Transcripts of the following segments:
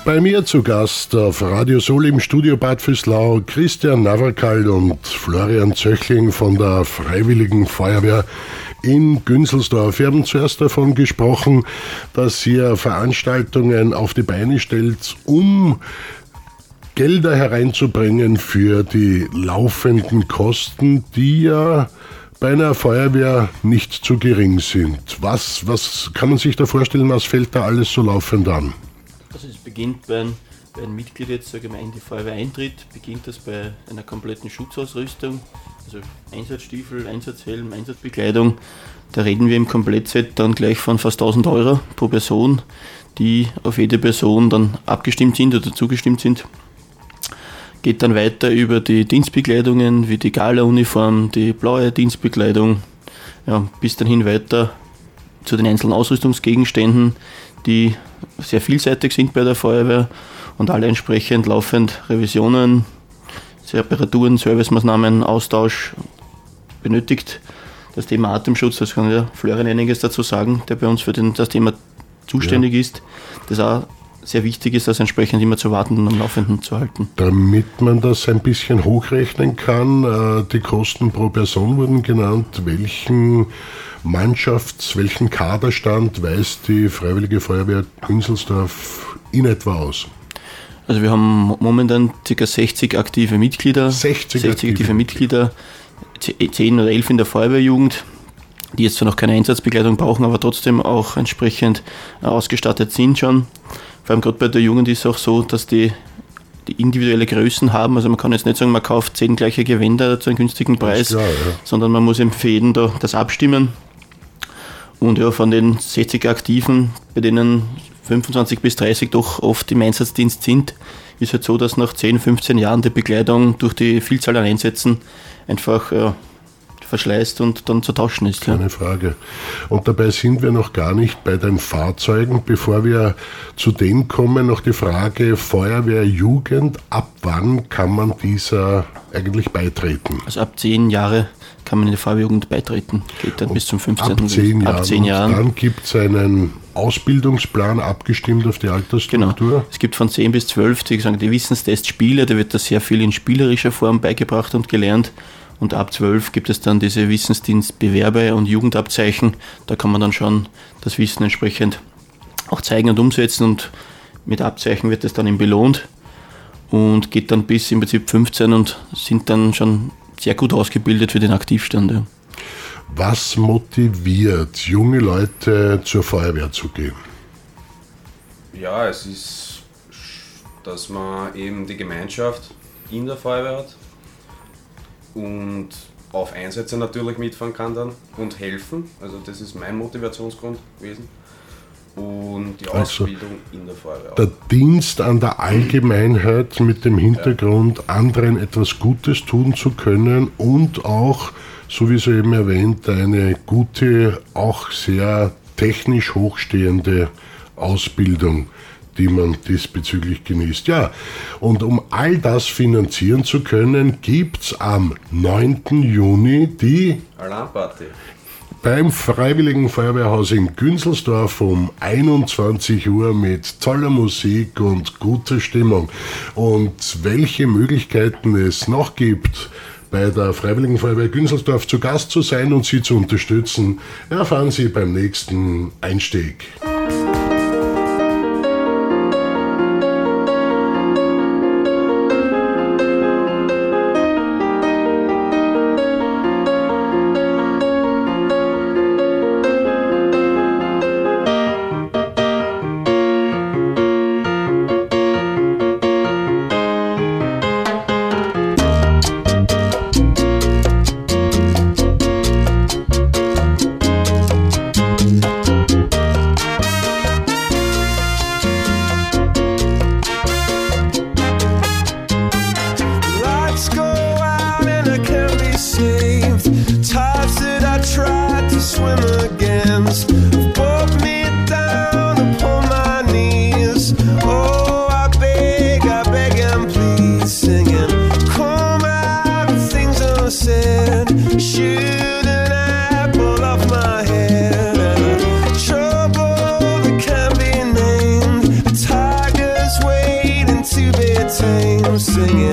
Bei mir zu Gast auf Radio Sol im Studio Bad Vöslau Christian Navracal und Florian Zöchling von der Freiwilligen Feuerwehr in Günzelsdorf. Wir haben zuerst davon gesprochen, dass ihr Veranstaltungen auf die Beine stellt, um Gelder hereinzubringen für die laufenden Kosten, die ja bei einer Feuerwehr nicht zu gering sind. Was kann man sich da vorstellen, was fällt da alles so laufend an? Also es beginnt bei einem Mitglied jetzt, sage ich mal, in die Feuerwehr eintritt, beginnt das bei einer kompletten Schutzausrüstung, also Einsatzstiefel, Einsatzhelm, Einsatzbekleidung. Da reden wir im Komplettset dann gleich von fast 1.000 Euro pro Person, die auf jede Person dann abgestimmt sind oder zugestimmt sind. Geht dann weiter über die Dienstbekleidungen wie die Gala-Uniform, die blaue Dienstbekleidung, ja, bis dann hin weiter zu den einzelnen Ausrüstungsgegenständen, die sehr vielseitig sind bei der Feuerwehr und alle entsprechend laufend Revisionen, Reparaturen, Servicemaßnahmen, Austausch benötigt. Das Thema Atemschutz, das kann ja Florian einiges dazu sagen, der bei uns für das Thema zuständig ist, das auch sehr wichtig ist, das entsprechend immer zu warten und am Laufenden zu halten. Damit man das ein bisschen hochrechnen kann, die Kosten pro Person wurden genannt, welchen Kaderstand weist die Freiwillige Feuerwehr Günzelsdorf in etwa aus? Also wir haben momentan ca. 60 aktive Mitglieder. 60 aktive Mitglieder, 10 oder 11 in der Feuerwehrjugend, die jetzt zwar noch keine Einsatzbekleidung brauchen, aber trotzdem auch entsprechend ausgestattet sind schon. Vor allem gerade bei der Jugend ist es auch so, dass die individuelle Größen haben. Also man kann jetzt nicht sagen, man kauft 10 gleiche Gewänder zu einem günstigen Preis, klar, ja, sondern man muss eben für jeden da das abstimmen. Und ja, von den 60 Aktiven, bei denen 25 bis 30 doch oft im Einsatzdienst sind, ist halt so, dass nach 10, 15 Jahren die Bekleidung durch die Vielzahl an Einsätzen einfach verschleißt und dann zu tauschen ist. Keine Frage. Und dabei sind wir noch gar nicht bei den Fahrzeugen. Bevor wir zu dem kommen, noch die Frage Feuerwehrjugend. Ab wann kann man dieser eigentlich beitreten? Also ab 10 Jahre kann man in die Feuerwehrjugend beitreten. Geht dann bis zum 15. Ab 10 Jahren. Dann gibt es einen Ausbildungsplan abgestimmt auf die Altersstruktur. Genau. Es gibt von 10 bis 12 die Wissenstestspiele. Da wird das sehr viel in spielerischer Form beigebracht und gelernt. Und ab 12 gibt es dann diese Wissensdienstbewerbe und Jugendabzeichen. Da kann man dann schon das Wissen entsprechend auch zeigen und umsetzen. Und mit Abzeichen wird es dann eben belohnt und geht dann bis im Prinzip 15 und sind dann schon sehr gut ausgebildet für den Aktivstand. Ja. Was motiviert junge Leute zur Feuerwehr zu gehen? Ja, es ist, dass man eben die Gemeinschaft in der Feuerwehr hat und auf Einsätze natürlich mitfahren kann dann und helfen. Also das ist mein Motivationsgrund gewesen. Und die Ausbildung in der Feuerwehr. Der Dienst an der Allgemeinheit mit dem Hintergrund, anderen etwas Gutes tun zu können und auch, so wie Sie eben erwähnt, eine gute, auch sehr technisch hochstehende Ausbildung, die man diesbezüglich genießt. Ja, und um all das finanzieren zu können, gibt es am 9. Juni die Alarmparty beim Freiwilligen Feuerwehrhaus in Günzelsdorf um 21 Uhr mit toller Musik und guter Stimmung. Und welche Möglichkeiten es noch gibt, bei der Freiwilligen Feuerwehr Günzelsdorf zu Gast zu sein und sie zu unterstützen, erfahren Sie beim nächsten Einstieg. singing.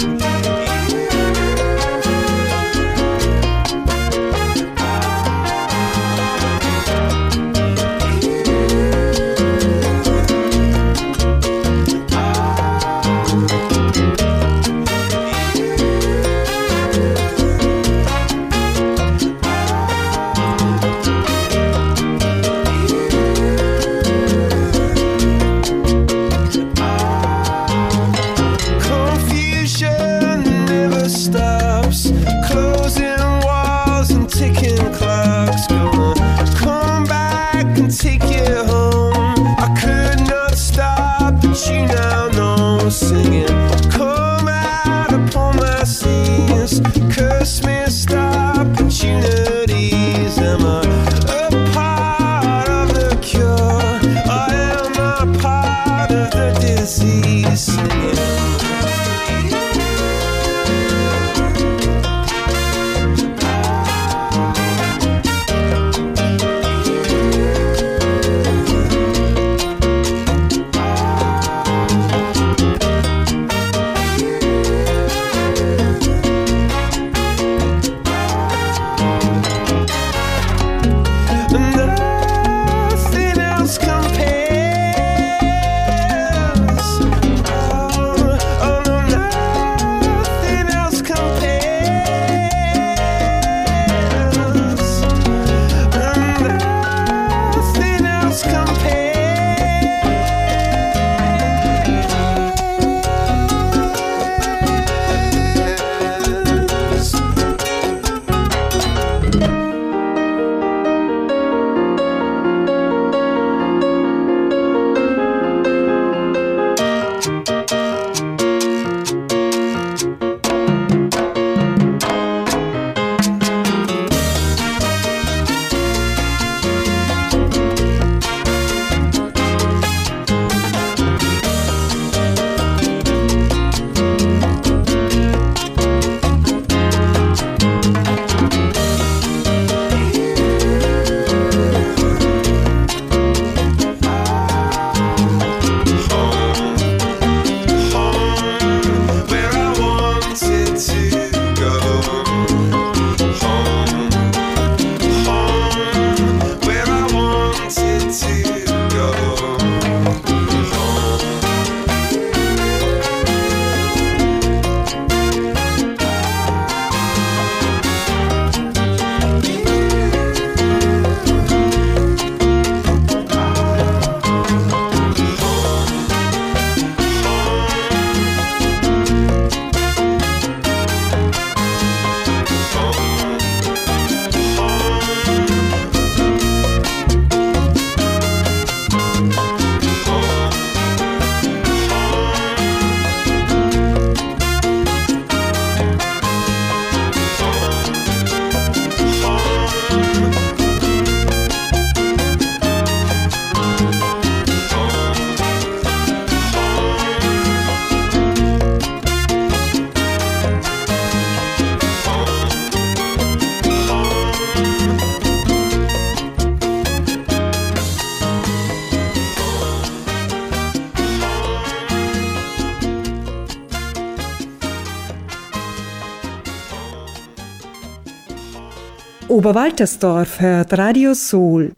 Oberwaltersdorf hört Radio Soul.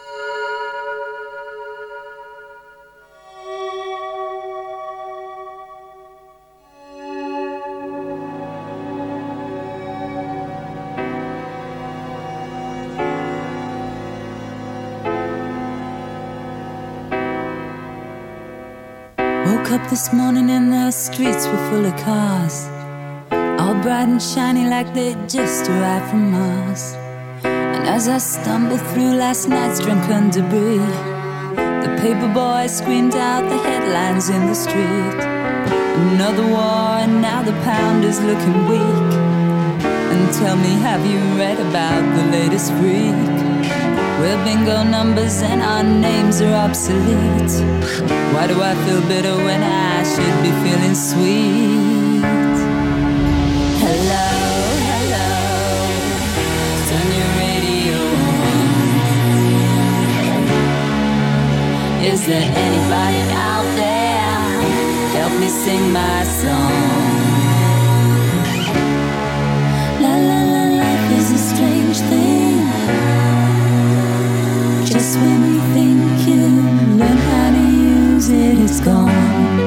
Woke up this morning and the streets were full of cars, all bright and shiny like they'd just arrived from Mars. And as I stumbled through last night's drunken debris, the paper boy screamed out the headlines in the street. Another war and now the pound is looking weak. And tell me, have you read about the latest freak? Well, bingo numbers and our names are obsolete. Why do I feel bitter when I should be feeling sweet? Hello, hello, turn your radio on. Is there anybody out there? Help help me sing my song. La la la, life is a strange thing. Just when you think you learn how to use it, it's gone.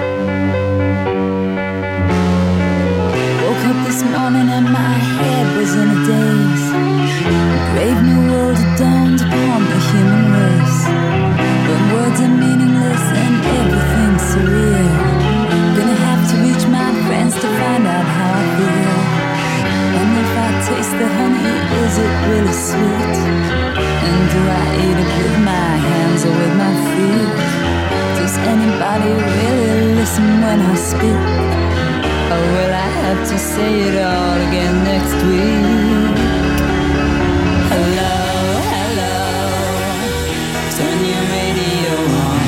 Woke up this morning and my head was in a daze. A brave new world had dawned upon the human race. When words are meaningless and everything's surreal, gonna have to reach my friends to find out how I feel. And if I taste the honey, is it really sweet? And do I eat it with my hands or with my feet? Does anybody really listen when I speak? Or will I have to say it all again next week? Hello, hello, turn your radio on.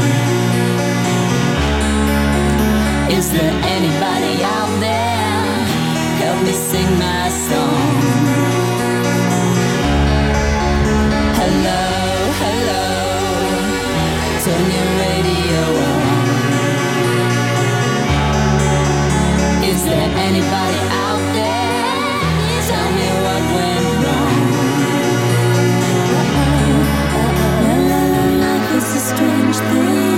Is there anybody out there? Help me sing my song. Hello, hello, turn your radio on. Is there anybody out there? Tell me what went wrong. La la la, life is a strange thing.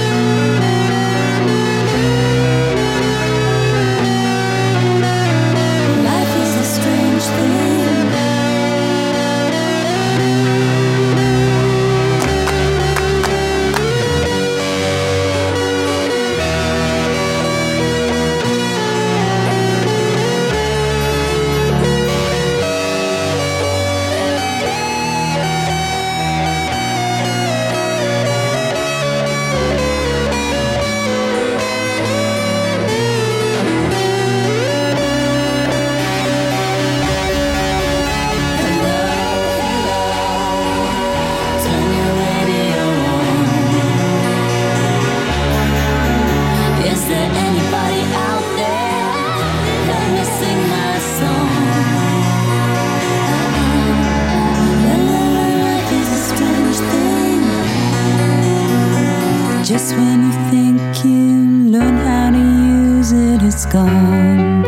Life is a strange thing. Just when you think you learn how to use it, it's gone.